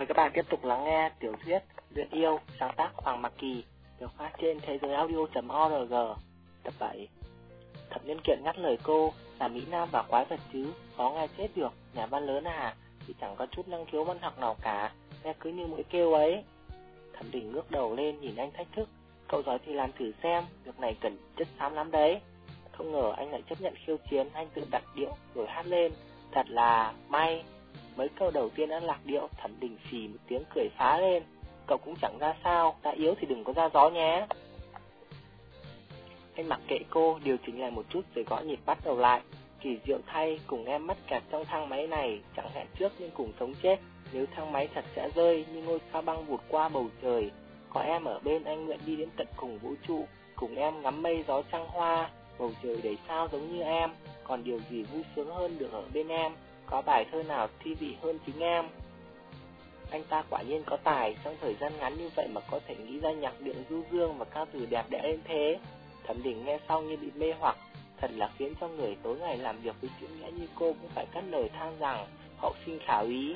các bạn tiếp tục lắng nghe tiểu thuyết Luyện Yêu, sáng tác Hoàng Mạc Kỳ, được phát trên thế giới audio.org. Tập 7. Thẩm Nhân Kiện ngắt lời cô, là Mỹ Nam và quái vật chứ, có nghe chết được, nhà văn lớn à, thì chẳng có chút năng khiếu văn học nào cả, nghe cứ như mũi kêu ấy. Thẩm Đình ngước đầu lên nhìn anh thách thức, cậu giỏi thì làm thử xem, việc này cần chất xám lắm đấy. Không ngờ anh lại chấp nhận khiêu chiến, anh tự đặt điệu rồi hát lên, thật là may. Mấy câu đầu tiên đã lạc điệu, Thẩm Đình xì một tiếng cười phá lên. Cậu cũng chẳng ra sao, đã yếu thì đừng có ra gió nhé. Anh mặc kệ cô, điều chỉnh lại một chút rồi gõ nhịp bắt đầu lại. Kỳ diệu thay, cùng em mắc kẹt trong thang máy này, chẳng hẹn trước nhưng cùng sống chết. Nếu thang máy thật sẽ rơi như ngôi sao băng vụt qua bầu trời. Có em ở bên anh nguyện đi đến tận cùng vũ trụ, cùng em ngắm mây gió trăng hoa. Bầu trời đầy sao giống như em, còn điều gì vui sướng hơn được ở bên em. Có bài thơ nào thi vị hơn chính em. Anh ta quả nhiên có tài, trong thời gian ngắn như vậy mà có thể nghĩ ra nhạc điệu du dương và ca từ đẹp đẽ đến thế. Thẩm Đình nghe xong như bị mê hoặc, thật là khiến cho người tối ngày làm việc với chữ nghĩa như cô cũng phải cất lời than rằng hậu sinh khả úy.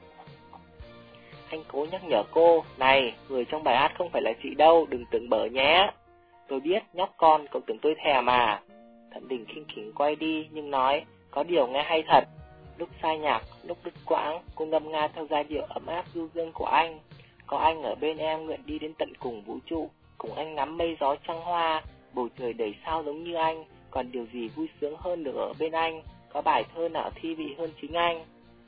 Anh cố nhắc nhở cô, này, người trong bài hát không phải là chị đâu, đừng tưởng bở nhé. Tôi biết, nhóc con, cậu tưởng tôi thèm mà. Thẩm Đình khinh khỉnh quay đi nhưng nói, có điều nghe hay thật. Lúc sai nhạc, lúc đứt quãng, cô ngâm nga theo giai điệu ấm áp du dương của anh. Có anh ở bên em nguyện đi đến tận cùng vũ trụ, cùng anh ngắm mây gió trăng hoa, bầu trời đầy sao giống như anh, còn điều gì vui sướng hơn được ở bên anh, có bài thơ nào thi vị hơn chính anh.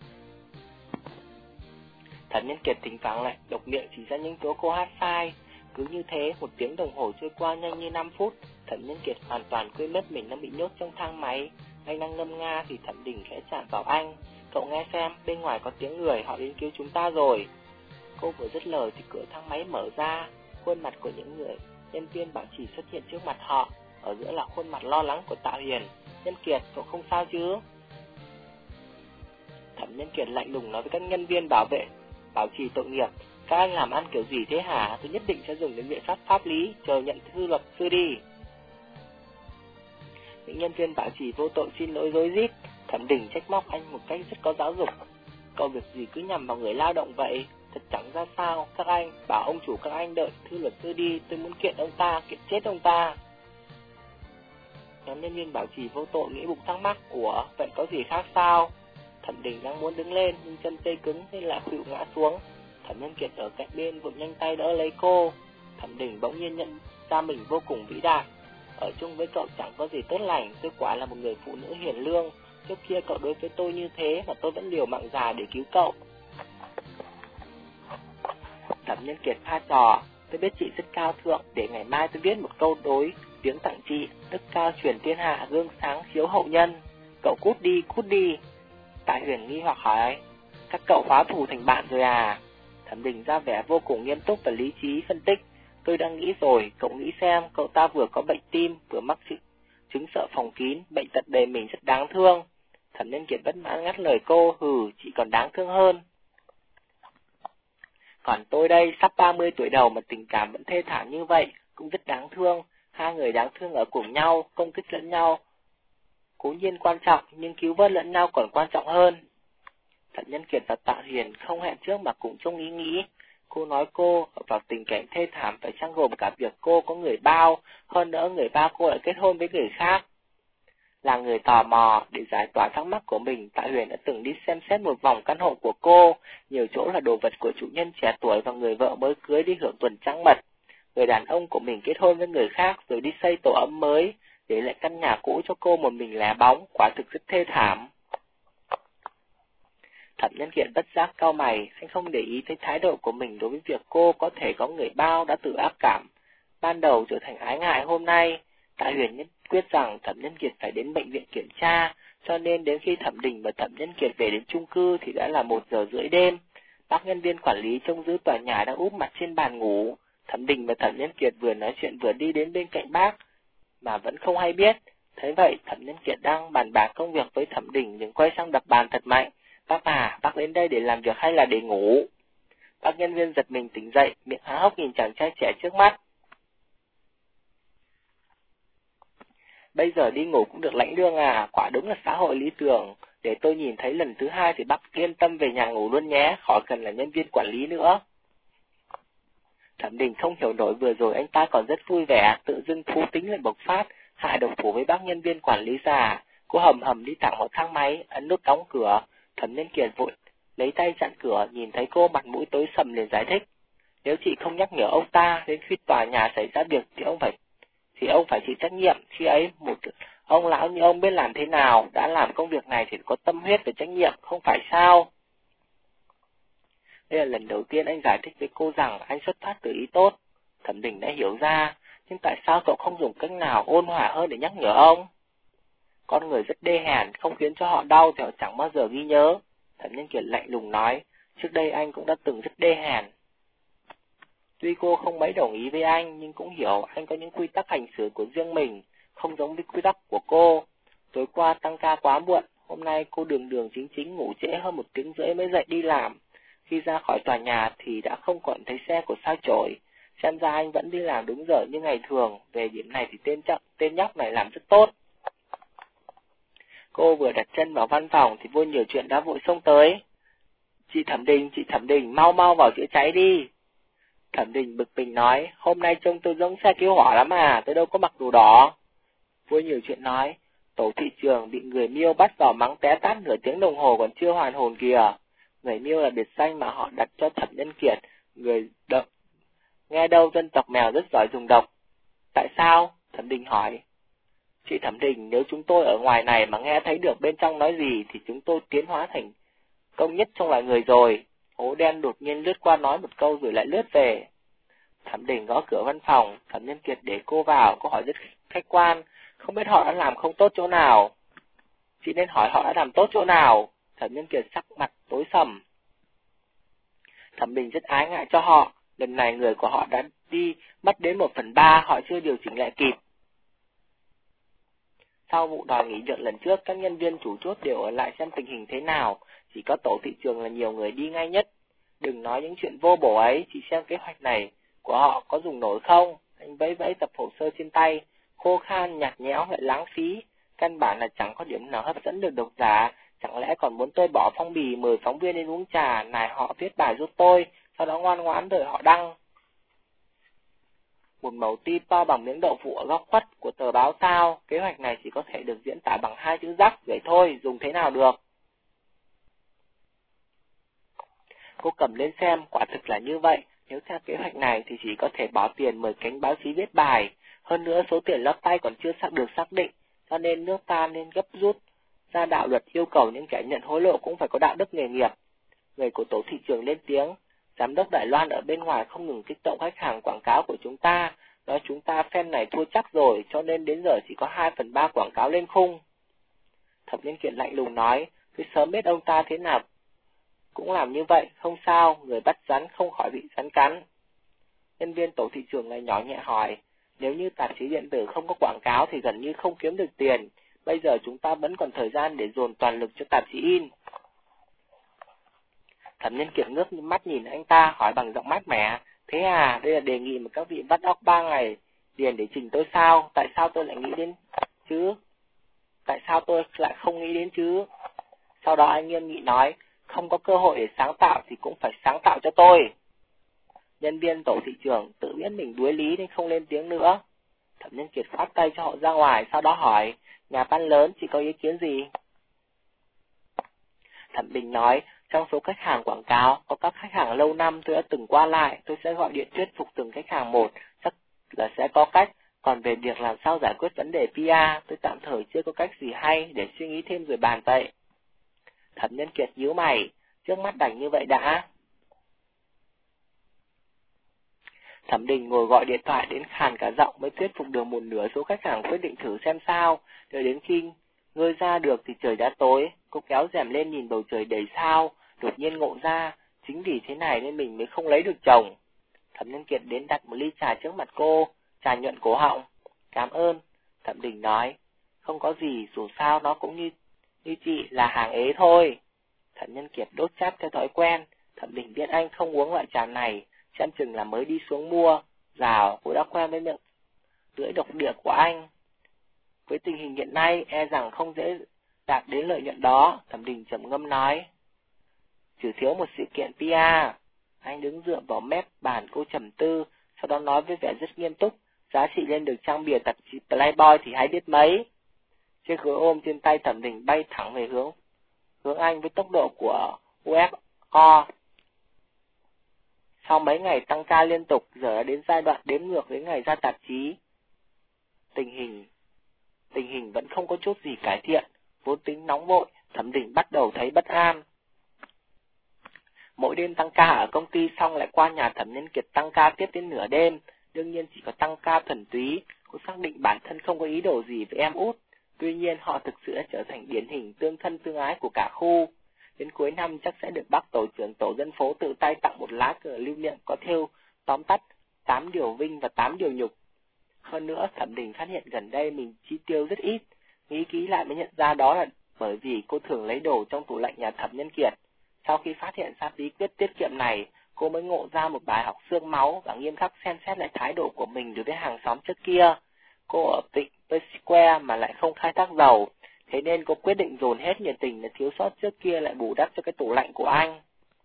Thẩm Nhân Kiệt thỉnh thoảng lại độc miệng chỉ ra những chỗ cô hát sai. Cứ như thế, 1 tiếng đồng hồ trôi qua nhanh như 5 phút, Thẩm Nhân Kiệt hoàn toàn quên mất mình đang bị nhốt trong thang máy. Anh đang ngâm nga thì Thẩm Đình khẽ chạm vào anh. Cậu nghe xem, bên ngoài có tiếng người, họ đến cứu chúng ta rồi. Cô vừa dứt lời thì cửa thang máy mở ra. Khuôn mặt của những người nhân viên bảo trì xuất hiện trước mặt họ. Ở giữa là khuôn mặt lo lắng của Tạ Huyền. Nhân Kiệt, cậu không sao chứ? Thẩm Nhân Kiệt lạnh lùng nói với các nhân viên bảo vệ bảo trì tội nghiệp, các anh làm ăn kiểu gì thế hả? Tôi nhất định sẽ dùng đến biện pháp pháp lý, chờ nhận thư luật sư đi. Những nhân viên bảo trì vô tội xin lỗi rối rít. Thẩm Đình trách móc anh một cách rất có giáo dục. Cậu việc gì cứ nhằm vào người lao động vậy? Thật chẳng ra sao. Các anh, bảo ông chủ các anh đợi thư luật sư đi, tôi muốn kiện ông ta, kiện chết ông ta. Nhóm nhân viên bảo trì vô tội nghĩ bụng thắc mắc, ủa, vậy có gì khác sao? Thẩm Đình đang muốn đứng lên nhưng chân tê cứng nên lại khuỵu ngã xuống. Thẩm Nhân Kiệt ở cạnh bên vội nhanh tay đỡ lấy cô. Thẩm Đình bỗng nhiên nhận ra mình vô cùng vĩ đại. Ở chung với cậu chẳng có gì tốt lành, tôi quả là một người phụ nữ hiền lương. Trước kia cậu đối với tôi như thế mà tôi vẫn liều mạng già để cứu cậu. Thẩm Nhân Kiệt pha trò, tôi biết chị rất cao thượng, để ngày mai tôi viết một câu đối tiếng tặng chị, đức cao truyền thiên hạ, gương sáng chiếu hậu nhân. Cậu cút đi, cút đi. Tạ Huyền nghi hoặc hỏi, các cậu hóa thù thành bạn rồi à? Thẩm Đình ra vẻ vô cùng nghiêm túc và lý trí phân tích, tôi đang nghĩ rồi, cậu nghĩ xem, cậu ta vừa có bệnh tim, vừa mắc chứng sợ phòng kín, bệnh tật đầy mình rất đáng thương. Thẩm Nhân Kiệt bất mãn ngắt lời cô, hừ, chị còn đáng thương hơn. Còn tôi đây, sắp 30 tuổi đầu mà tình cảm vẫn thê thảm như vậy, cũng rất đáng thương. Hai người đáng thương ở cùng nhau, công kích lẫn nhau cố nhiên quan trọng, nhưng cứu vớt lẫn nhau còn quan trọng hơn. Thẩm Nhân Kiệt và Tạ Huyền không hẹn trước mà cũng chung ý nghĩ. Cô nói cô vào tình cảnh thê thảm phải chăng gồm cả việc cô có người bao, hơn nữa người bao cô lại kết hôn với người khác. Là người tò mò, để giải tỏa thắc mắc của mình, Tạ Huyền đã từng đi xem xét một vòng căn hộ của cô, nhiều chỗ là đồ vật của chủ nhân trẻ tuổi và người vợ mới cưới đi hưởng tuần trăng mật. Người đàn ông của mình kết hôn với người khác rồi đi xây tổ ấm mới, để lại căn nhà cũ cho cô một mình lẻ bóng, quả thực rất thê thảm. Thẩm Nhân Kiệt bất giác cau mày, anh không để ý thấy thái độ của mình đối với việc cô có thể có người bao đã tự ác cảm ban đầu trở thành ái ngại hôm nay. Tạ Huyền nhất quyết rằng Thẩm Nhân Kiệt phải đến bệnh viện kiểm tra, cho nên đến khi Thẩm Đình và Thẩm Nhân Kiệt về đến chung cư thì đã là 1 giờ rưỡi đêm. Bác nhân viên quản lý trông giữ tòa nhà đang úp mặt trên bàn ngủ. Thẩm Đình và Thẩm Nhân Kiệt vừa nói chuyện vừa đi đến bên cạnh bác mà vẫn không hay biết. Thấy vậy, Thẩm Nhân Kiệt đang bàn bạc công việc với Thẩm Đình nhưng quay sang đập bàn thật mạnh. Bác à, bác đến đây để làm việc hay là để ngủ? Bác nhân viên giật mình tỉnh dậy, miệng há hốc nhìn chàng trai trẻ trước mắt. Bây giờ đi ngủ cũng được lãnh lương à, quả đúng là xã hội lý tưởng. Để tôi nhìn thấy lần thứ 2 thì bác yên tâm về nhà ngủ luôn nhé, khỏi cần là nhân viên quản lý nữa. Thẩm Đình không hiểu nổi vừa rồi anh ta còn rất vui vẻ, tự dưng thú tính lại bộc phát, hạ độc thủ với bác nhân viên quản lý già. Cô hầm hầm đi thẳng vào thang máy, ấn nút đóng cửa. Thẩm Nhân Kiệt vội lấy tay chặn cửa, nhìn thấy cô mặt mũi tối sầm liền giải thích. Nếu chị không nhắc nhở ông ta, đến khi tòa nhà xảy ra việc thì ông phải chịu trách nhiệm. Khi ấy một ông lão như ông biết làm thế nào, đã làm công việc này thì có tâm huyết và trách nhiệm, không phải sao? Đây là lần đầu tiên anh giải thích với cô rằng anh xuất phát từ ý tốt. Thẩm Đình đã hiểu ra, nhưng tại sao cậu không dùng cách nào ôn hòa hơn để nhắc nhở ông? Con người rất đê hèn, không khiến cho họ đau thì họ chẳng bao giờ ghi nhớ. Thẩm Nhân Kiệt lạnh lùng nói, trước đây anh cũng đã từng rất đê hèn. Tuy cô không mấy đồng ý với anh, nhưng cũng hiểu anh có những quy tắc hành xử của riêng mình, không giống với quy tắc của cô. Tối qua tăng ca quá muộn, hôm nay cô đường đường chính chính ngủ trễ hơn 1 tiếng rưỡi mới dậy đi làm. Khi ra khỏi tòa nhà thì đã không còn thấy xe của sao chổi. Xem ra anh vẫn đi làm đúng giờ như ngày thường, về điểm này thì tên nhóc này làm rất tốt. Cô vừa đặt chân vào văn phòng thì vô nhiều chuyện đã vội xông tới. Chị Thẩm Đình, mau mau vào chữa cháy đi. Thẩm Đình bực mình nói, hôm nay trông tôi giống xe cứu hỏa lắm à, tôi đâu có mặc đồ đỏ. Vô nhiều chuyện nói, tổ thị trường bị người Miêu bắt vào mắng té tát nửa tiếng đồng hồ còn chưa hoàn hồn kìa. Người Miêu là biệt danh mà họ đặt cho Thẩm Nhân Kiệt, nghe đâu dân tộc mèo rất giỏi dùng độc. Tại sao? Thẩm Đình hỏi. Chị Thẩm Đình, nếu chúng tôi ở ngoài này mà nghe thấy được bên trong nói gì thì chúng tôi tiến hóa thành công nhất trong loài người rồi. Hố đen đột nhiên lướt qua nói một câu rồi lại lướt về. Thẩm Đình gõ cửa văn phòng, Thẩm Nhân Kiệt để cô vào, cô hỏi rất khách quan, không biết họ đã làm không tốt chỗ nào. Chị nên hỏi họ đã làm tốt chỗ nào. Thẩm Nhân Kiệt sắc mặt tối sầm. Thẩm Đình rất ái ngại cho họ, lần này người của họ đã đi mất đến 1/3, họ chưa điều chỉnh lại kịp. Sau vụ đòi nghỉ việc lần trước, các nhân viên chủ chốt đều ở lại xem tình hình thế nào, chỉ có tổ thị trường là nhiều người đi ngay nhất. Đừng nói những chuyện vô bổ ấy, chỉ xem kế hoạch này của họ có dùng nổi không. Anh vẫy vẫy tập hồ sơ trên tay, khô khan, nhạt nhẽo lại lãng phí, căn bản là chẳng có điểm nào hấp dẫn được độc giả. Chẳng lẽ còn muốn tôi bỏ phong bì mời phóng viên đến uống trà, nài họ viết bài giúp tôi, sau đó ngoan ngoãn đợi họ đăng. Một mẩu ti to bằng miếng đậu phụ ở góc khuất của tờ báo sao, kế hoạch này chỉ có thể được diễn tả bằng 2 chữ rắc, vậy thôi, dùng thế nào được. Cô cầm lên xem, quả thực là như vậy, nếu theo kế hoạch này thì chỉ có thể bỏ tiền mời cánh báo chí viết bài, hơn nữa số tiền lót tay còn chưa được xác định, cho nên nước ta nên gấp rút ra đạo luật yêu cầu những kẻ nhận hối lộ cũng phải có đạo đức nghề nghiệp. Người của tổ thị trường lên tiếng, giám đốc Đài Loan ở bên ngoài không ngừng kích động khách hàng quảng cáo của chúng ta, nói chúng ta phen này thua chắc rồi, cho nên đến giờ chỉ có 2/3 quảng cáo lên khung. Thẩm Nhân Kiệt lạnh lùng nói, cứ sớm biết ông ta thế nào cũng làm như vậy, không sao, người bắt rắn không khỏi bị rắn cắn. Nhân viên tổ thị trường lại nhỏ nhẹ hỏi, nếu như tạp chí điện tử không có quảng cáo thì gần như không kiếm được tiền, bây giờ chúng ta vẫn còn thời gian để dồn toàn lực cho tạp chí in. Thẩm Nhân Kiệt ngước mắt nhìn anh ta, hỏi bằng giọng mát mẻ, thế à, đây là đề nghị mà các vị vắt óc 3 ngày liền để trình tôi sao, tại sao tôi lại nghĩ đến chứ? Tại sao tôi lại không nghĩ đến chứ? Sau đó anh nghiêm nghị nói, không có cơ hội để sáng tạo thì cũng phải sáng tạo cho tôi. Nhân viên tổ thị trường tự biết mình đuối lý nên không lên tiếng nữa. Thẩm Nhân Kiệt khoát tay cho họ ra ngoài, sau đó hỏi, nhà ban lớn chỉ có ý kiến gì? Thẩm Bình nói, trong số khách hàng quảng cáo, có các khách hàng lâu năm tôi đã từng qua lại, tôi sẽ gọi điện thuyết phục từng khách hàng một, chắc là sẽ có cách. Còn về việc làm sao giải quyết vấn đề PR, tôi tạm thời chưa có cách gì hay, để suy nghĩ thêm rồi bàn vậy. Thẩm Nhân Kiệt nhíu mày, trước mắt đành như vậy đã. Thẩm Đình ngồi gọi điện thoại đến khàn cả giọng mới thuyết phục được một nửa số khách hàng quyết định thử xem sao. Đợi đến khi ngơi ra được thì trời đã tối, cô kéo rèm lên nhìn bầu trời đầy sao, đột nhiên ngộ ra, chính vì thế này nên mình mới không lấy được chồng. Thẩm Nhân Kiệt đến đặt một ly trà trước mặt cô, trà nhuận cổ họng. Cảm ơn, Thẩm Đình nói, không có gì, dù sao nó cũng như chị là hàng ế thôi. Thẩm Nhân Kiệt đốt chát theo thói quen, Thẩm Đình biết anh không uống loại trà này, xem chừng là mới đi xuống mua, rào, cô đã quen với miệng lưỡi độc địa của anh. Với tình hình hiện nay, e rằng không dễ đạt đến lợi nhuận đó. Thẩm Đình trầm ngâm nói, chỉ thiếu một sự kiện PR. Anh đứng dựa vào mép bàn cô trầm tư, sau đó nói với vẻ rất nghiêm túc, giá trị lên được trang bìa tạp chí Playboy thì hay biết mấy. Chiếc gối ôm trên tay Thẩm Đình bay thẳng về hướng anh với tốc độ của UFO. Sau mấy ngày tăng ca liên tục, giờ đã đến giai đoạn đếm ngược đến ngày ra tạp chí. Tình hình vẫn không có chút gì cải thiện, vốn tính nóng vội, Thẩm Đình bắt đầu thấy bất an. Mỗi đêm tăng ca ở công ty xong lại qua nhà Thẩm Nhân Kiệt tăng ca tiếp đến nửa đêm, đương nhiên chỉ có tăng ca thuần túy, cô xác định bản thân không có ý đồ gì với em út. Tuy nhiên họ thực sự đã trở thành điển hình tương thân tương ái của cả khu. Đến cuối năm chắc sẽ được bác tổ trưởng tổ dân phố tự tay tặng một lá cờ lưu niệm có thêu tóm tắt 8 điều vinh và 8 điều nhục. Hơn nữa, Thẩm Đình phát hiện gần đây mình chi tiêu rất ít, nghĩ kỹ lại mới nhận ra đó là bởi vì cô thường lấy đồ trong tủ lạnh nhà Thẩm Nhân Kiệt. Sau khi phát hiện ra bí quyết tiết kiệm này, cô mới ngộ ra một bài học xương máu và nghiêm khắc xem xét lại thái độ của mình đối với hàng xóm trước kia. Cô ở tỉnh Square mà lại không khai thác dầu, thế nên cô quyết định dồn hết nhiệt tình là thiếu sót trước kia lại bù đắp cho cái tủ lạnh của anh.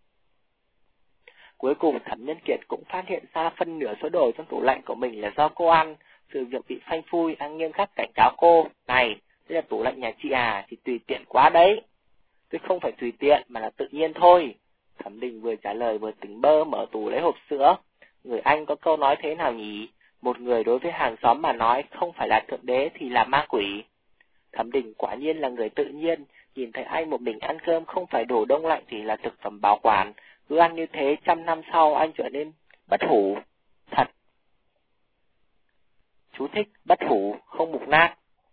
Cuối cùng Thẩm Nhân Kiệt cũng phát hiện ra phân nửa số đồ trong tủ lạnh của mình là do cô ăn. Sự việc bị phanh phui, anh nghiêm khắc cảnh cáo cô, này, đây là tủ lạnh nhà chị à, thì tùy tiện quá đấy. Tôi không phải tùy tiện mà là tự nhiên thôi. Thẩm Đình vừa trả lời vừa tỉnh bơ mở tủ lấy hộp sữa. Người Anh có câu nói thế nào nhỉ? Một người đối với hàng xóm mà nói không phải là thượng đế thì là ma quỷ. Thẩm Đình quả nhiên là người tự nhiên, nhìn thấy anh một mình ăn cơm không phải đồ đông lạnh thì là thực phẩm bảo quản. Cứ ăn như thế 100 năm sau anh trở nên bất hủ. Thật. Chú thích bất hủ, không mục nát.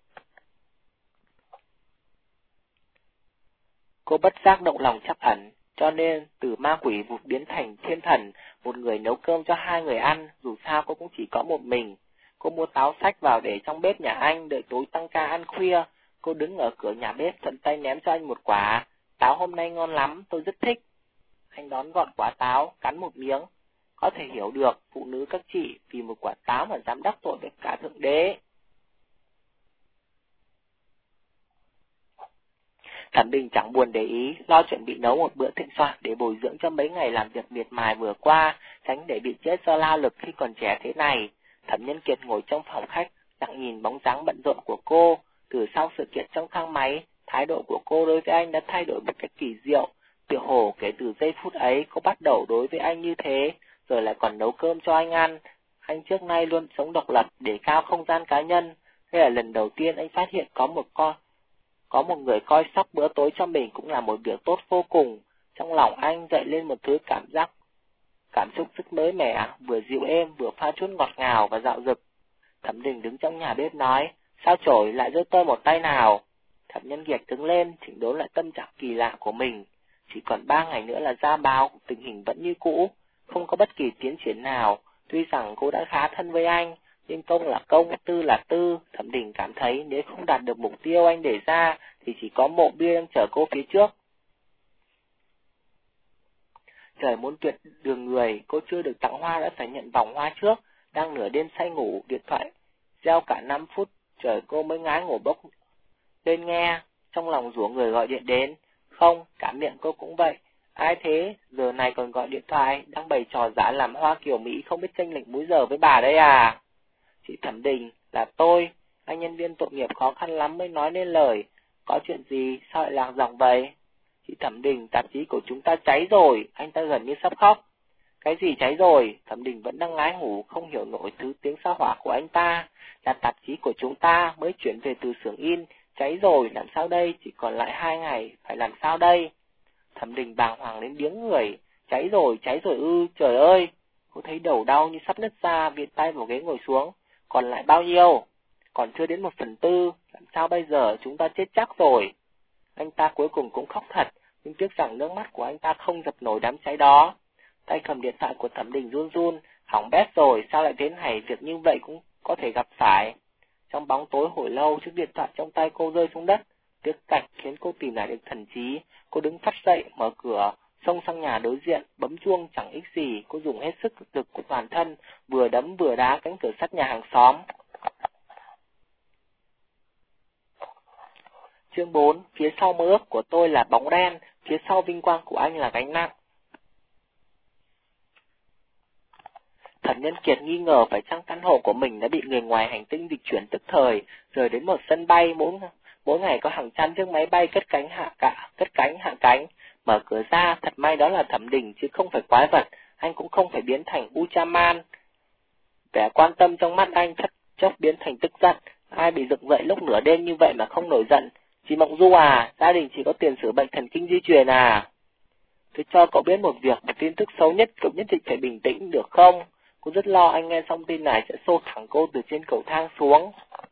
Cô bất giác động lòng trắc ẩn, cho nên từ ma quỷ vụt biến thành thiên thần, một người nấu cơm cho 2 người ăn, dù sao cô cũng chỉ có một mình. Cô mua táo xách vào để trong bếp nhà anh, đợi tối tăng ca ăn khuya. Cô đứng ở cửa nhà bếp thuận tay ném cho anh một quả. Táo hôm nay ngon lắm, tôi rất thích. Anh đón gọn quả táo, cắn một miếng. Có thể hiểu được phụ nữ các chị vì một quả táo mà dám đắc tội với cả thượng đế. Thẩm Đình chẳng buồn để ý, lo chuẩn bị nấu một bữa thịnh soạn để bồi dưỡng cho mấy ngày làm việc miệt mài vừa qua, tránh để bị chết do lao lực khi còn trẻ thế này. Thẩm Nhân Kiệt ngồi trong phòng khách, lặng nhìn bóng dáng bận rộn của cô. Từ sau sự kiện trong thang máy, thái độ của cô đối với anh đã thay đổi một cách kỳ diệu. Tựa hồ kể từ giây phút ấy, cô bắt đầu đối với anh như thế, rồi lại còn nấu cơm cho anh ăn. Anh trước nay luôn sống độc lập, để cao không gian cá nhân. Đây là lần đầu tiên anh phát hiện có một người coi sóc bữa tối cho mình cũng là một việc tốt vô cùng. Trong lòng anh dậy lên một thứ cảm xúc rất mới mẻ, vừa dịu êm, vừa pha chút ngọt ngào và dạo dực. Thẩm Đình đứng trong nhà bếp nói, sao chổi lại giơ tôi một tay nào? Thẩm Nhân Kiệt đứng lên, chỉnh đốn lại tâm trạng kỳ lạ của mình. Chỉ còn 3 ngày nữa là ra báo, tình hình vẫn như cũ, không có bất kỳ tiến triển nào. Tuy rằng cô đã khá thân với anh, nhưng công là công, tư là tư. Thẩm Đình cảm thấy nếu không đạt được mục tiêu anh đề ra thì chỉ có mộ bia đang chờ cô phía trước. Trời muốn tuyệt đường người, cô chưa được tặng hoa đã phải nhận vòng hoa trước. Đang nửa đêm say ngủ, điện thoại reo cả 5 phút, trời cô mới ngái ngủ bốc lên nghe. Trong lòng rủa người gọi điện đến. Không, cả miệng cô cũng vậy. Ai thế, giờ này còn gọi điện thoại, đang bày trò giả làm Hoa Kiều Mỹ không biết chênh lệch múi giờ với bà đây à? Chị Thẩm Đình, là tôi, anh nhân viên tội nghiệp khó khăn lắm mới nói nên lời. Có chuyện gì, sao lại lạc giọng vậy? Chị Thẩm Đình, tạp chí của chúng ta cháy rồi, anh ta gần như sắp khóc. Cái gì cháy rồi? Thẩm Đình vẫn đang ngái ngủ, không hiểu nổi thứ tiếng sao hỏa của anh ta. Là tạp chí của chúng ta mới chuyển về từ xưởng in, cháy rồi, làm sao đây? Chỉ còn lại 2 ngày, phải làm sao đây? Thẩm Đình bàng hoàng đến điếng người. Cháy rồi ư, trời ơi! Cô thấy đầu đau như sắp nứt ra, viện tay vào ghế ngồi xuống. Còn lại bao nhiêu? Còn chưa đến 1/4, làm sao bây giờ, chúng ta chết chắc rồi. Anh ta cuối cùng cũng khóc thật, nhưng tiếc rằng nước mắt của anh ta không dập nổi đám cháy đó. Tay cầm điện thoại của Thẩm Đình run run, hỏng bét rồi, sao lại thế này, việc như vậy cũng có thể gặp phải. Trong bóng tối hồi lâu, chiếc điện thoại trong tay cô rơi xuống đất, tiếc cạch khiến cô tìm lại được thần trí. Cô đứng phắt dậy, mở cửa, xông sang nhà đối diện, bấm chuông chẳng ích gì, cô dùng hết sức lực của toàn thân, vừa đấm vừa đá cánh cửa sắt nhà hàng xóm. Chương 4. Phía sau mơ ước của tôi là bóng đen, phía sau vinh quang của anh là gánh nặng. Thẩm Nhân Kiệt nghi ngờ phải chăng căn hộ của mình đã bị người ngoài hành tinh dịch chuyển tức thời, rời đến một sân bay mỗi ngày có hàng trăm chiếc máy bay cất cánh hạ cánh. Mở cửa ra, thật may đó là Thẩm Đình chứ không phải quái vật, anh cũng không phải biến thành Ultraman. Vẻ quan tâm trong mắt anh chốc biến thành tức giận, ai bị dựng dậy lúc nửa đêm như vậy mà không nổi giận. Chị Mộng Du à, gia đình chị có tiền sử bệnh thần kinh di truyền à? Tôi cho cậu biết một tin tức xấu nhất, cậu nhất định phải bình tĩnh được không? Cô rất lo anh nghe xong tin này sẽ xô thẳng cô từ trên cầu thang xuống.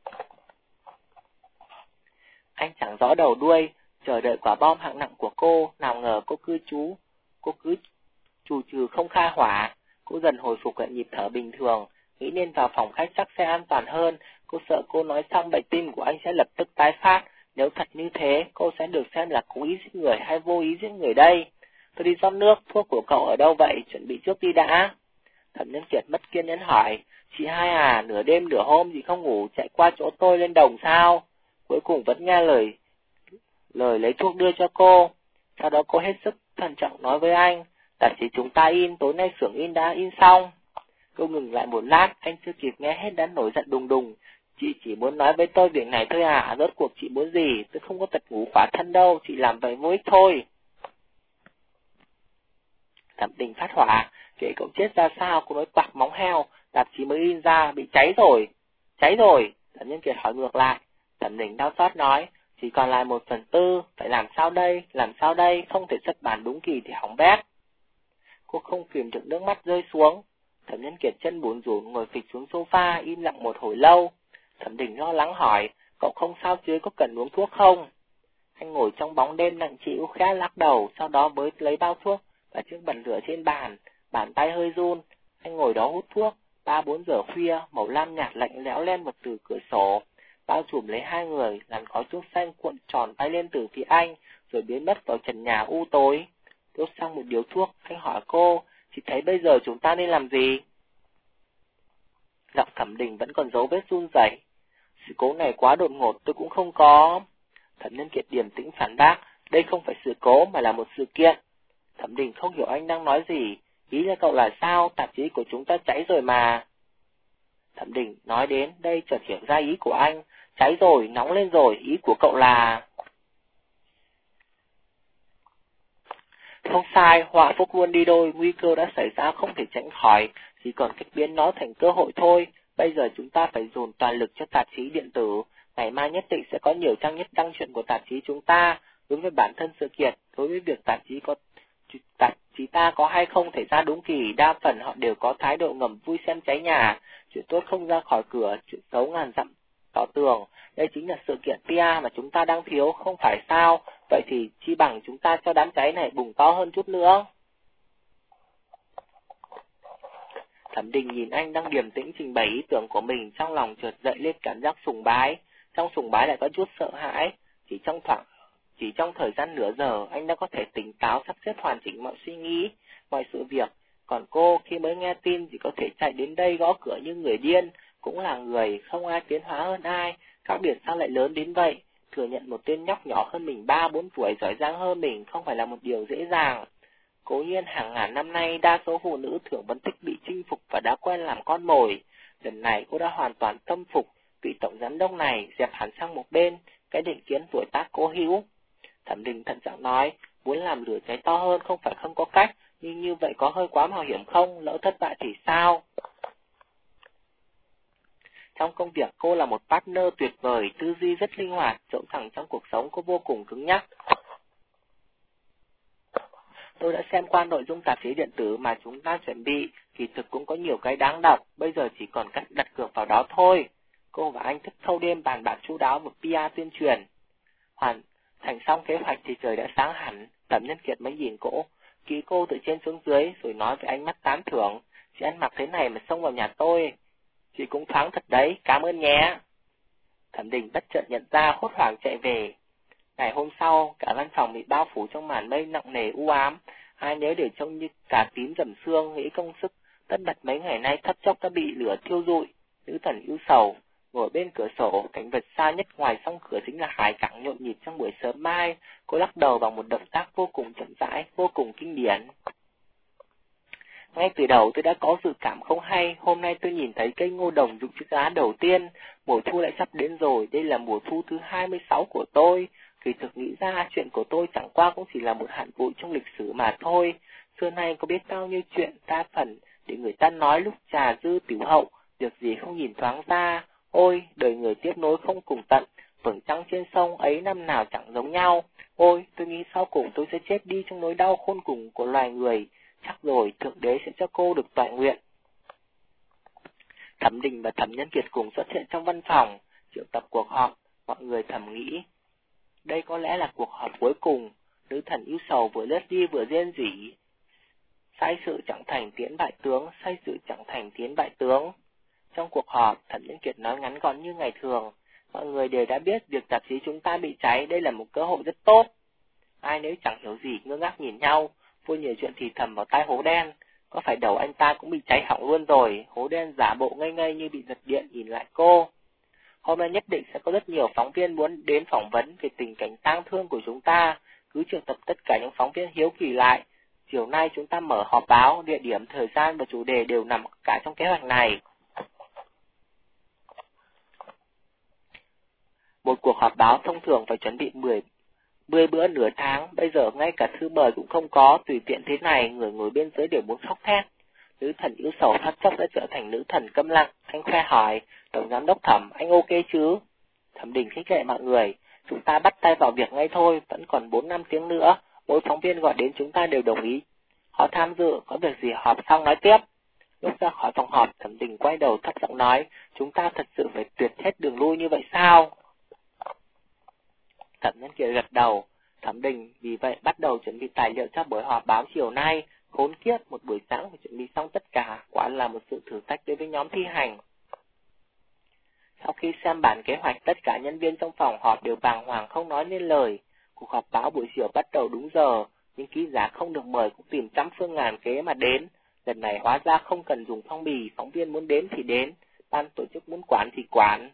Anh chẳng rõ đầu đuôi, chờ đợi quả bom hạng nặng của cô, nào ngờ cô cứ trù trừ không khai hỏa. Cô dần hồi phục lại nhịp thở bình thường, nghĩ nên vào phòng khách chắc sẽ an toàn hơn. Cô sợ cô nói xong bệnh tim của anh sẽ lập tức tái phát. Nếu thật như thế, cô sẽ được xem là cố ý giết người hay vô ý giết người đây. Tôi đi rót nước, thuốc của cậu ở đâu vậy? Chuẩn bị trước đi đã. Thẩm Nhân Kiệt mất kiên nhẫn hỏi, chị hai à, nửa đêm nửa hôm gì không ngủ, chạy qua chỗ tôi lên đồng sao? Cuối cùng vẫn nghe lời lấy thuốc đưa cho cô. Sau đó cô hết sức thận trọng nói với anh, tạp chí chúng ta in, tối nay xưởng in đã in xong. Cô ngừng lại một lát, anh chưa kịp nghe hết đã nổi giận đùng đùng. Chị chỉ muốn nói với tôi việc này thôi à, rốt cuộc chị muốn gì? Tôi không có tật ngủ khỏa thân đâu, chị làm vậy vô ích thôi. Thẩm Đình phát hỏa, kể cậu chết ra sao, cô nói quạc móng heo, tạp chí mới in ra, bị cháy rồi. Cháy rồi, Thẩm Nhân Kiệt hỏi ngược lại. Thẩm Đình đau xót nói, chỉ còn lại 1/4, phải làm sao đây, không thể xuất bản đúng kỳ thì hỏng bét. Cô không kìm được nước mắt rơi xuống. Thẩm Nhân Kiệt chân bủn rủn ngồi phịch xuống sofa, im lặng một hồi lâu. Thẩm Đình lo lắng hỏi, cậu không sao chứ, có cần uống thuốc không? Anh ngồi trong bóng đêm nặng trĩu khẽ lắc đầu, sau đó mới lấy bao thuốc và chiếc bật lửa trên bàn tay hơi run. Anh ngồi đó hút thuốc. 3-4 giờ khuya, màu lam nhạt lạnh lẽo len vào từ cửa sổ, bao trùm lấy hai người, làn khói thuốc xanh cuộn tròn bay lên từ phía anh, rồi biến mất vào trần nhà u tối. Đốt xong một điếu thuốc, anh hỏi cô, chị thấy bây giờ chúng ta nên làm gì? Giọng Thẩm Đình vẫn còn dấu vết run rẩy. Sự cố này quá đột ngột, tôi cũng không có. Thẩm Nhân Kiệt điềm tĩnh phản bác, đây không phải sự cố mà là một sự kiện. Thẩm Đình không hiểu anh đang nói gì, ý là cậu là sao, tạp chí của chúng ta cháy rồi mà. Thẩm Đình nói đến đây chợt hiểu ra ý của anh, cháy rồi, nóng lên rồi, ý của cậu là... Không sai, họa phúc luôn đi đôi, nguy cơ đã xảy ra không thể tránh khỏi, chỉ còn cách biến nó thành cơ hội thôi. Bây giờ chúng ta phải dồn toàn lực cho tạp chí điện tử, ngày mai nhất định sẽ có nhiều trang nhất đăng truyện của tạp chí chúng ta. Đối với bản thân sự kiện, đối với việc tạp chí ta có hay không thể ra đúng kỳ, đa phần họ đều có thái độ ngầm vui xem cháy nhà, chuyện tốt không ra khỏi cửa, chuyện xấu ngàn dặm tỏ tường. Đây chính là sự kiện PR mà chúng ta đang thiếu, không phải sao? Vậy thì chi bằng chúng ta cho đám cháy này bùng to hơn chút nữa. Thẩm Đình nhìn anh đang điềm tĩnh trình bày ý tưởng của mình, trong lòng chợt dậy lên cảm giác sùng bái. Trong sùng bái lại có chút sợ hãi. Chỉ trong thời gian nửa giờ, anh đã có thể tỉnh táo sắp xếp hoàn chỉnh mọi suy nghĩ, mọi sự việc. Còn cô khi mới nghe tin chỉ có thể chạy đến đây gõ cửa như người điên, cũng là người, không ai tiến hóa hơn ai, khác biệt sao lại lớn đến vậy. Thừa nhận một tên nhóc nhỏ hơn mình 3-4 tuổi giỏi giang hơn mình không phải là một điều dễ dàng. Cố nhiên hàng ngàn năm nay đa số phụ nữ thường vẫn thích bị chinh phục và đã quen làm con mồi. Lần này cô đã hoàn toàn tâm phục vị tổng giám đốc này, dẹp hẳn sang một bên cái định kiến tuổi tác cố hữu. Thẩm Đình thận trọng nói, muốn làm lửa cháy to hơn không phải không có cách, nhưng như vậy có hơi quá mạo hiểm không, lỡ thất bại thì sao? Trong công việc cô là một partner tuyệt vời, tư duy rất linh hoạt, trộn thẳng trong cuộc sống cô vô cùng cứng nhắc. Tôi đã xem qua nội dung tạp chí điện tử mà chúng ta chuẩn bị, kỳ thực cũng có nhiều cái đáng đọc, bây giờ chỉ còn cách đặt cược vào đó thôi. Cô và anh thức thâu đêm bàn bạc chu đáo một PR tuyên truyền. Hoàn thành xong kế hoạch thì trời đã sáng hẳn, Thẩm Nhân Kiệt mới nhìn kỹ cô từ trên xuống dưới rồi nói với ánh mắt tán thưởng, chị ăn mặc thế này mà xông vào nhà tôi. Chị cũng thoáng thật đấy, cảm ơn nhé. Thẩm Đình bất chợt nhận ra hốt hoảng chạy về. Ngày hôm sau, cả văn phòng bị bao phủ trong màn mây nặng nề u ám, ai nấy đều trông như cà tím dầm xương, nghĩ công sức tất bật mấy ngày nay thất chốc đã bị lửa thiêu rụi. Nữ thần ưu sầu, Ngồi bên cửa sổ, cảnh vật xa nhất ngoài song cửa chính là hải cảng nhộn nhịp trong buổi sớm mai. Cô lắc đầu bằng một động tác vô cùng chậm rãi, vô cùng kinh điển. Ngay từ đầu tôi đã có dự cảm không hay, hôm nay tôi nhìn thấy cây ngô đồng rụng chiếc lá đầu tiên, mùa thu lại sắp đến rồi, đây là mùa thu thứ 26 của tôi. Kỳ thực nghĩ ra chuyện của tôi chẳng qua cũng chỉ là một hạt bụi trong lịch sử mà thôi. Xưa nay có biết bao nhiêu chuyện đa phần để người ta nói lúc trà dư tiểu hậu, việc gì không nhìn thoáng ra. Ôi, đời người tiếp nối không cùng tận, vầng trăng trên sông ấy năm nào chẳng giống nhau. Ôi, tôi nghĩ sau cùng tôi sẽ chết đi trong nỗi đau khôn cùng của loài người. Chắc rồi Thượng Đế sẽ cho cô được toại nguyện. Thẩm Đình và Thẩm Nhân Kiệt cùng xuất hiện trong văn phòng, triệu tập cuộc họp. Mọi người thầm nghĩ, đây có lẽ là cuộc họp cuối cùng. Nữ thần ưu sầu vừa lướt đi vừa rên rỉ. Sai sự chẳng thành tiến bại tướng, sai sự chẳng thành tiến bại tướng. Trong cuộc họp, Thẩm Nhân Kiệt nói ngắn gọn như ngày thường. Mọi người đều đã biết việc tạp chí chúng ta bị cháy, đây là một cơ hội rất tốt. Ai nếu chẳng hiểu gì ngơ ngác nhìn nhau, vô nhiều chuyện thì thầm vào tai Hố Đen. Có phải đầu anh ta cũng bị cháy hỏng luôn rồi? Hố Đen giả bộ ngây ngây như bị giật điện nhìn lại cô. Hôm nay nhất định sẽ có rất nhiều phóng viên muốn đến phỏng vấn về tình cảnh tang thương của chúng ta. Cứ triệu tập tất cả những phóng viên hiếu kỳ lại. Chiều nay chúng ta mở họp báo, địa điểm, thời gian và chủ đề đều nằm cả trong kế hoạch này. Một cuộc họp báo thông thường phải chuẩn bị 10 bữa nửa tháng, bây giờ ngay cả thư mời cũng không có, tùy tiện thế này, người ngồi bên dưới đều muốn khóc thét. Nữ thần ưu sầu thoát chốc đã trở thành nữ thần câm lặng. Anh khoe hỏi, tổng giám đốc Thẩm, anh ok chứ? Thẩm Đình khích lệ mọi người, chúng ta bắt tay vào việc ngay thôi, vẫn còn 4-5 tiếng nữa, mỗi phóng viên gọi đến chúng ta đều đồng ý. Họ tham dự, có việc gì họp xong nói tiếp. Lúc ra khỏi phòng họp, Thẩm Đình quay đầu thấp giọng nói, chúng ta thật sự phải tuyệt hết đường lui như vậy sao? Thẩm Nhân Kiệt gật đầu. Thẩm Đình vì vậy bắt đầu chuẩn bị tài liệu cho buổi họp báo chiều nay. Khốn kiếp, một buổi sáng phải chuẩn bị xong tất cả, quả là một sự thử thách đối với nhóm thi hành. Sau khi xem bản kế hoạch, tất cả nhân viên trong phòng họp đều bàng hoàng không nói nên lời. Cuộc họp báo buổi chiều bắt đầu đúng giờ, nhưng ký giả không được mời cũng tìm trăm phương ngàn kế mà đến. Lần này hóa ra không cần dùng phong bì, phóng viên muốn đến thì đến, ban tổ chức muốn quản thì quản.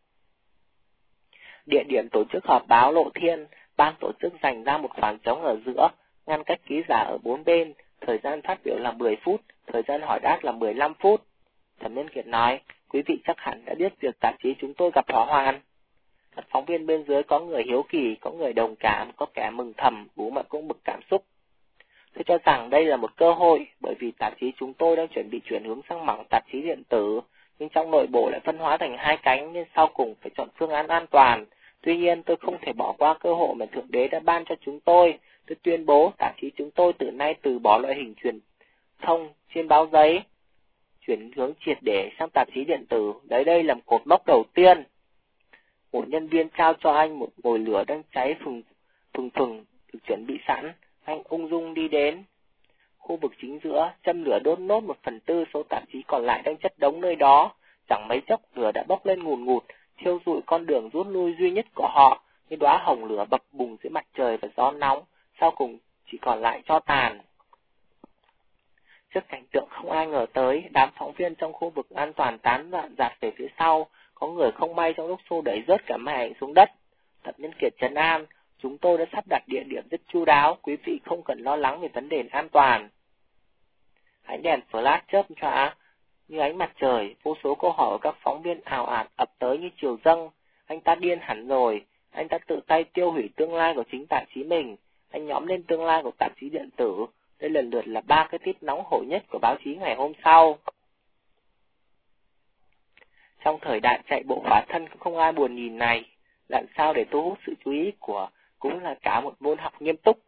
Địa điểm tổ chức họp báo Lộ Thiên, ban tổ chức dành ra một khoảng trống ở giữa, ngăn cách ký giả ở bốn bên, thời gian phát biểu là 10 phút, thời gian hỏi đáp là 15 phút. Thẩm Nhân Kiệt nói, quý vị chắc hẳn đã biết việc tạp chí chúng tôi gặp hỏa hoạn. Các phóng viên bên dưới có người hiếu kỳ, có người đồng cảm, có kẻ mừng thầm, bố mẹ cũng bực cảm xúc. Tôi cho rằng đây là một cơ hội, bởi vì tạp chí chúng tôi đang chuẩn bị chuyển hướng sang mảng tạp chí điện tử, nhưng trong nội bộ lại phân hóa thành hai cánh nên sau cùng phải chọn phương án an toàn. Tuy nhiên tôi không thể bỏ qua cơ hội mà Thượng Đế đã ban cho chúng tôi. Tôi tuyên bố tạp chí chúng tôi từ nay từ bỏ loại hình truyền thông trên báo giấy, chuyển hướng triệt để sang tạp chí điện tử. Đây là cột mốc đầu tiên. Một nhân viên trao cho anh một mồi lửa đang cháy phừng được chuẩn bị sẵn. Anh ung dung đi đến khu vực chính giữa, châm lửa đốt nốt 1/4 số tạp chí còn lại đang chất đống nơi đó. Chẳng mấy chốc lửa đã bốc lên ngùn ngụt, thiêu rụi con đường rút lui duy nhất của họ, như đóa hồng lửa bập bùng dưới mặt trời và gió nóng, sau cùng chỉ còn lại tro tàn. Trước cảnh tượng không ai ngờ tới, đám phóng viên trong khu vực an toàn tán loạn dạt về phía sau, có người không may trong lúc xô đẩy rớt cả máy ảnh xuống đất. Thẩm Nhân Kiệt trấn an, chúng tôi đã sắp đặt địa điểm rất chu đáo, quý vị không cần lo lắng về vấn đề an toàn. Ánh đèn flash chớp chóa như ánh mặt trời, vô số câu hỏi của các phóng viên ào ạt ập tới như triều dâng. Anh ta điên hẳn rồi, anh ta tự tay tiêu hủy tương lai của chính tạp chí mình, anh nhõm lên tương lai của tạp chí điện tử. Đây lần lượt là 3 cái tít nóng hổi nhất của báo chí ngày hôm sau. Trong thời đại chạy bộ khỏa thân cũng không ai buồn nhìn này, làm sao để thu hút sự chú ý của cũng là cả một môn học nghiêm túc.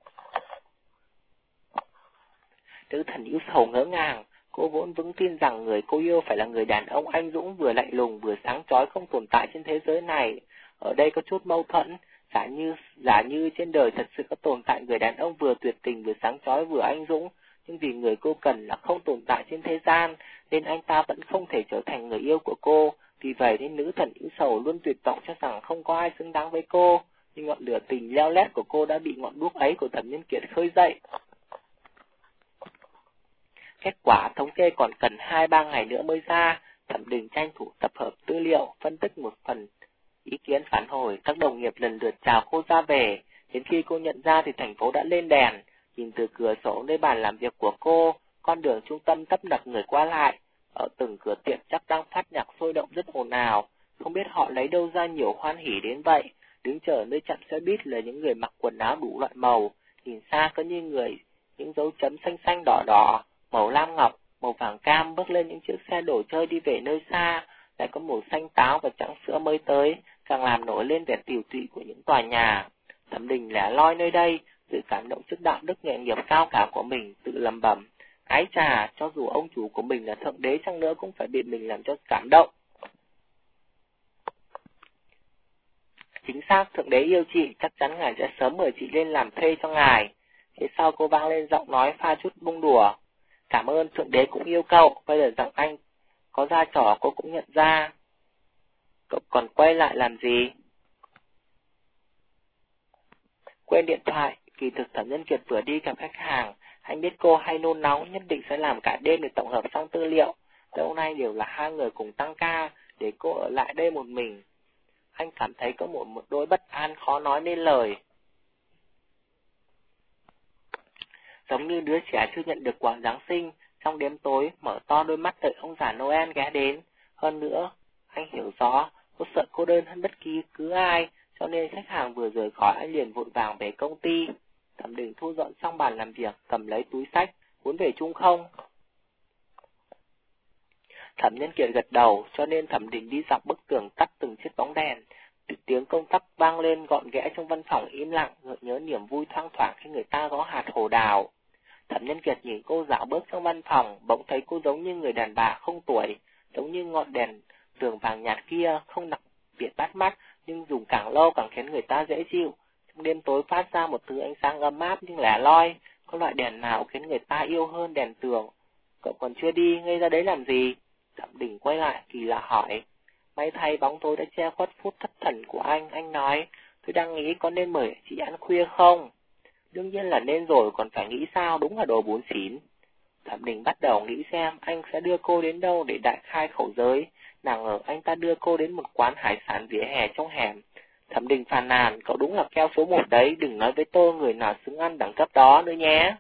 Nữ thần ưu sầu ngỡ ngàng, cô vốn vững tin rằng người cô yêu phải là người đàn ông anh dũng vừa lạnh lùng vừa sáng chói không tồn tại trên thế giới này. Ở đây có chút mâu thuẫn, giả như trên đời thật sự có tồn tại người đàn ông vừa tuyệt tình vừa sáng chói vừa anh dũng, nhưng vì người cô cần là không tồn tại trên thế gian, nên anh ta vẫn không thể trở thành người yêu của cô. Vì vậy nên nữ thần ưu sầu luôn tuyệt vọng cho rằng không có ai xứng đáng với cô, nhưng ngọn lửa tình leo lét của cô đã bị ngọn đuốc ấy của Thẩm Nhân Kiệt khơi dậy. Kết quả thống kê còn cần 2-3 ngày nữa mới ra, Thẩm Đình tranh thủ tập hợp tư liệu, phân tích một phần ý kiến phản hồi, các đồng nghiệp lần lượt chào cô ra về. Đến khi cô nhận ra thì thành phố đã lên đèn. Nhìn từ cửa sổ nơi bàn làm việc của cô, con đường trung tâm tấp nập người qua lại. Ở từng cửa tiệm chắc đang phát nhạc sôi động rất ồn ào. Không biết họ lấy đâu ra nhiều hoan hỉ đến vậy. Đứng chờ nơi chặn xe buýt là những người mặc quần áo đủ loại màu. Nhìn xa có những dấu chấm xanh xanh đỏ đỏ, màu lam ngọc, màu vàng cam bước lên những chiếc xe đồ chơi đi về nơi xa. Lại có màu xanh táo và trắng sữa mới tới, càng làm nổi lên vẻ tiều tụy của những tòa nhà. Thẩm Đình lẻ loi nơi đây, tự cảm động trước đạo đức nghề nghiệp cao cả của mình, tự lẩm bẩm: ái chà, cho dù ông chủ của mình là thượng đế chăng nữa cũng phải bị mình làm cho cảm động. Chính xác, thượng đế yêu chị, chắc chắn ngài sẽ sớm mời chị lên làm thuê cho ngài. Phía sau cô vang lên giọng nói pha chút bông đùa: cảm ơn, thượng đế cũng yêu cậu. Bây giờ giọng anh có ra trò cô cũng nhận ra. Cậu còn quay lại làm gì? Quên điện thoại, kỳ thực Thẩm Nhân Kiệt vừa đi gặp khách hàng. Anh biết cô hay nôn nóng, nhất định sẽ làm cả đêm để tổng hợp xong tư liệu. Lâu nay đều là hai người cùng tăng ca, để cô ở lại đây một mình. Anh cảm thấy có một đôi bất an khó nói nên lời. Giống như đứa trẻ chưa nhận được quà Giáng sinh, trong đêm tối, mở to đôi mắt đợi ông già Noel ghé đến. Hơn nữa, anh hiểu rõ, cô sợ cô đơn hơn bất kỳ cứ ai, cho nên khách hàng vừa rời khỏi anh liền vội vàng về công ty. Thẩm Đình thu dọn xong bàn làm việc, cầm lấy túi xách, muốn về chung không? Thẩm Nhân Kiệt gật đầu, cho nên Thẩm Đình đi dọc bức tường tắt từng chiếc bóng đèn. Tiếng công tắc vang lên gọn ghẽ trong văn phòng im lặng, gợi nhớ niềm vui thoang thoảng khi người ta gõ hạt hồ đào. Thẩm Nhân Kiệt nhìn cô dạo bước trong văn phòng, bỗng thấy cô giống như người đàn bà không tuổi, giống như ngọn đèn tường vàng nhạt kia, không đặc biệt bắt mắt, nhưng dùng càng lâu càng khiến người ta dễ chịu. Trong đêm tối phát ra một thứ ánh sáng ấm áp nhưng lẻ loi. Có loại đèn nào khiến người ta yêu hơn đèn tường? Cậu còn chưa đi, ngây ra đấy làm gì? Thẩm Đình quay lại kỳ lạ hỏi. May thay bóng tối đã che khuất phút thất thần của anh nói, tôi đang nghĩ có nên mời chị ăn khuya không? Đương nhiên là nên rồi, còn phải nghĩ sao, đúng là đồ bốn xỉn. Thẩm Đình bắt đầu nghĩ xem anh sẽ đưa cô đến đâu để đại khai khẩu giới. Nào ngờ anh ta đưa cô đến một quán hải sản vỉa hè trong hẻm. Thẩm Đình phàn nàn, cậu đúng là keo số 1 đấy, đừng nói với tôi người nào xứng ăn đẳng cấp đó nữa nhé.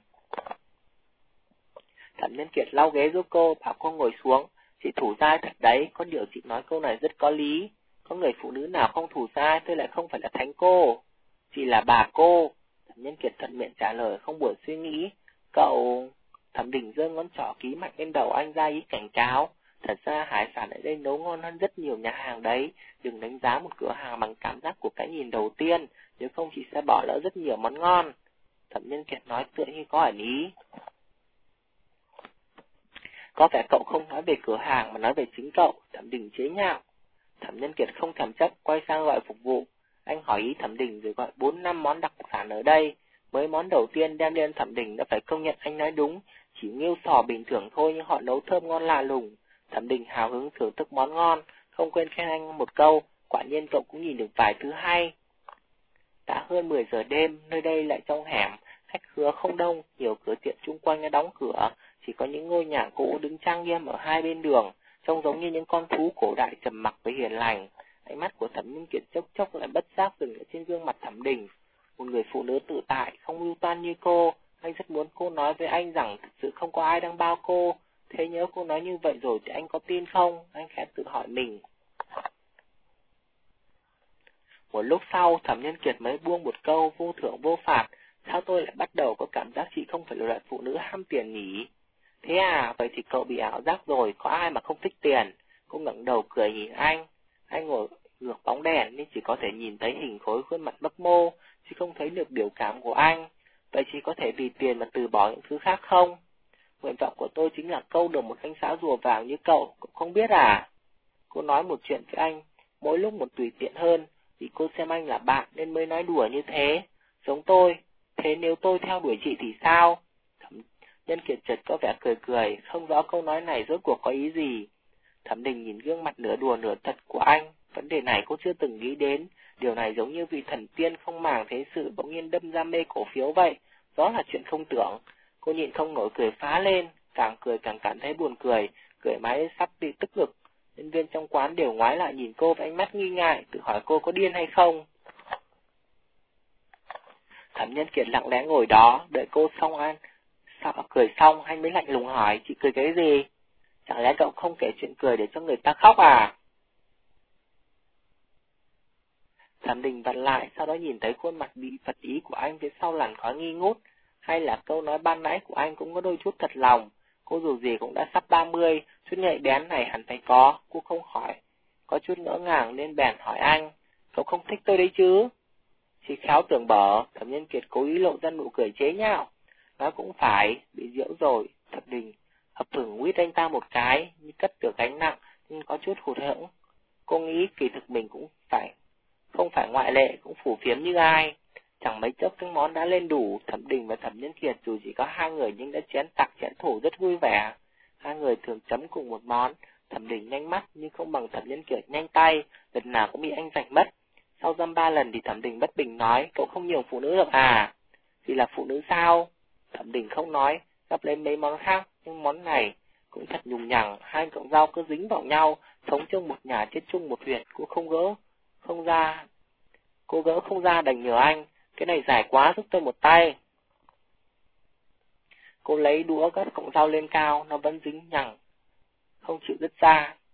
Thẩm Nhân Kiệt lau ghế giúp cô, bảo cô ngồi xuống. Chị thủ dai thật đấy, có điều chị nói câu này rất có lý. Có người phụ nữ nào không thủ dai, tôi lại không phải là thánh cô. Chị là bà cô. Thẩm Nhân Kiệt thuận miệng trả lời không buồn suy nghĩ. Cậu... Thẩm Đình giơ ngón trỏ ký mạnh lên đầu anh ra ý cảnh cáo. Thật ra hải sản ở đây nấu ngon hơn rất nhiều nhà hàng đấy. Đừng đánh giá một cửa hàng bằng cảm giác của cái nhìn đầu tiên, nếu không chị sẽ bỏ lỡ rất nhiều món ngon. Thẩm Nhân Kiệt nói tựa như có ẩn ý. Có vẻ cậu không nói về cửa hàng mà nói về chính cậu. Thẩm Đình chế nhạo. Thẩm Nhân Kiệt không thèm chấp, quay sang gọi phục vụ. Anh hỏi ý Thẩm Đình rồi gọi 4-5 món đặc sản ở đây. Mấy món đầu tiên đem lên Thẩm Đình đã phải công nhận anh nói đúng. Chỉ nghêu sò bình thường thôi nhưng họ nấu thơm ngon lạ lùng. Thẩm Đình hào hứng thưởng thức món ngon, không quên khen anh một câu. Quả nhiên cậu cũng nhìn được vài thứ hay. Đã hơn 10 giờ đêm, nơi đây lại trong hẻm. Khách khứa không đông, nhiều cửa tiệm chung quanh đã đóng cửa. Chỉ có những ngôi nhà cũ đứng trang nghiêm ở hai bên đường, trông giống như những con thú cổ đại trầm mặc với hiền lành. Ánh mắt của Thẩm Nhân Kiệt chốc chốc lại bất giác dừng ở trên gương mặt Thẩm Đình. Một người phụ nữ tự tại, không mưu toan như cô. Anh rất muốn cô nói với anh rằng thực sự không có ai đang bao cô. Thế nhớ cô nói như vậy rồi thì anh có tin không? Anh khẽ tự hỏi mình. Một lúc sau, Thẩm Nhân Kiệt mới buông một câu vô thưởng vô phạt. Sao tôi lại bắt đầu có cảm giác chị không phải là loại phụ nữ ham tiền nhỉ? Thế à, vậy thì cậu bị ảo giác rồi, có ai mà không thích tiền? Cô ngẩng đầu cười nhìn anh. Anh ngồi ngược bóng đèn nên chỉ có thể nhìn thấy hình khối khuôn mặt mấp mô, chứ không thấy được biểu cảm của anh. Vậy chị có thể vì tiền mà từ bỏ những thứ khác không? Nguyện vọng của tôi chính là câu được một anh xã rùa vàng như cậu không biết à? Cô nói một chuyện với anh, mỗi lúc một tùy tiện hơn, vì cô xem anh là bạn nên mới nói đùa như thế. Giống tôi, thế nếu tôi theo đuổi chị thì sao? Thẩm Nhân Kiệt chợt có vẻ cười cười, không rõ câu nói này rốt cuộc có ý gì. Thẩm Đình nhìn gương mặt nửa đùa nửa thật của anh, vấn đề này cô chưa từng nghĩ đến. Điều này giống như vị thần tiên không màng thế sự bỗng nhiên đâm ra mê cổ phiếu vậy, đó là chuyện không tưởng. Cô nhịn không nổi cười phá lên, càng cười càng cảm thấy buồn cười, cười mãi sắp bị tức ngực. Nhân viên trong quán đều ngoái lại nhìn cô với ánh mắt nghi ngại, tự hỏi cô có điên hay không. Thẩm Nhân Kiệt lặng lẽ ngồi đó, đợi cô cười xong anh mới lạnh lùng hỏi, chị cười cái gì? Chẳng lẽ cậu không kể chuyện cười để cho người ta khóc à? Thẩm Đình vặn lại, sau đó nhìn thấy khuôn mặt bị phật ý của anh phía sau làn khói nghi ngút, hay là câu nói ban nãy của anh cũng có đôi chút thật lòng. Cô dù gì cũng đã sắp 30, chút nhạy bén này hẳn phải có, cô không hỏi. Có chút ngỡ ngàng nên bèn hỏi anh, cậu không thích tôi đấy chứ? Chị khéo tưởng bở, Thẩm Nhân Kiệt cố ý lộ ra nụ cười chế nhạo. Nói cũng phải, bị giễu rồi. Thẩm Đình hập hửng huýt anh ta một cái, như cất được gánh nặng, nhưng có chút hụt hẫng. Cô nghĩ kỳ thực mình cũng không phải ngoại lệ, cũng phù phiếm như ai. Chẳng mấy chốc cái món đã lên đủ, Thẩm Đình và Thẩm Nhân Kiệt dù chỉ có hai người nhưng đã chén tặc chén thủ rất vui vẻ. Hai người thường chấm cùng một món, Thẩm Đình nhanh mắt nhưng không bằng Thẩm Nhân Kiệt nhanh tay, lần nào cũng bị anh giành mất. Sau dăm 3 lần thì Thẩm Đình bất bình nói, cậu không nhường phụ nữ được à? Vì là phụ nữ sao? Thẩm Đình không nói, gắp lên mấy món khác, nhưng món này cũng thật nhùng nhằng, hai cọng rau cứ dính vào nhau, sống chung một nhà chết chung một huyệt, cô gỡ không ra đành nhờ anh, cái này dài quá giúp tôi một tay. Cô lấy đũa gắp cọng rau lên cao, nó vẫn dính nhằng, không chịu đứt ra.